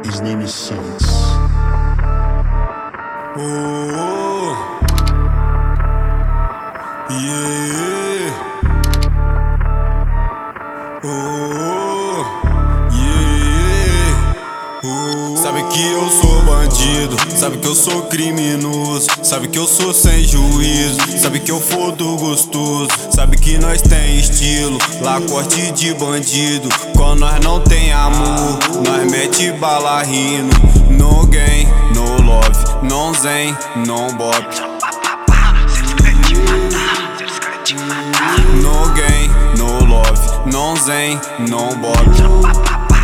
His name is Saints. Oh, yeah. Oh, yeah. Oh. Sabe que eu sou bandido, sabe que eu sou criminoso, sabe que eu sou sem juízo, sabe que eu fodo gostoso, sabe que nós tem estilo, lá corte de bandido. Quando nós não tem amor, nós mete bala rindo. No game, no love, non zen, non bop. No game, no love, non zen, non bop.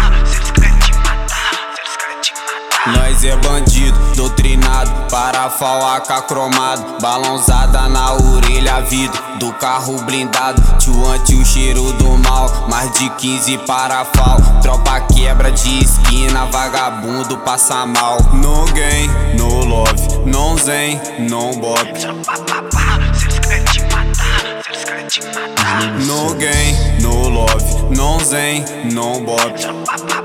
Nós é bandido, doutrinado, parafal AK cromado, balãozada na orelha, vidro do carro blindado, tio anti o cheiro do mal, mais de 15 parafal, tropa quebra de esquina, vagabundo passa mal. No game, no love, non zen, non bop. No game, no love, non zen, non bop.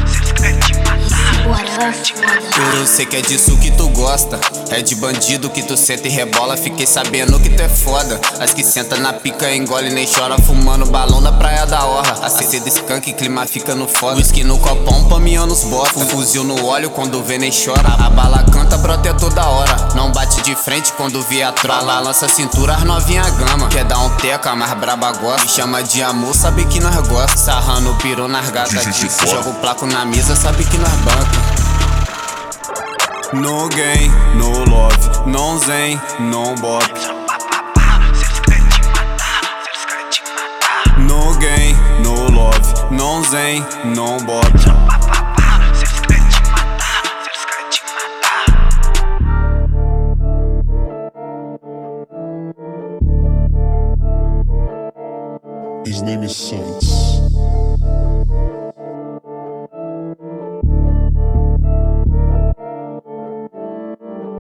Eu sei que é disso que tu gosta, é de bandido que tu senta e rebola. Fiquei sabendo que tu é foda, as que senta na pica engole nem chora, fumando balão na praia da orla. Acendendo skunk, clima fica no foda, whisky no copão, paminhando os botas, fuzil no óleo, quando vê nem chora. A bala canta, brota é toda hora, não bate de frente quando vê a trola. Lança a cintura, as novinha gama, quer dar um teca, mas braba gosta. Me chama de amor, sabe que nós gosta. Sarrando o piru nas gatas, joga o placo na mesa, sabe que nós banca. No game, no love, non zen, non bop. No game, no love, non zen, non bop. His name is Saints.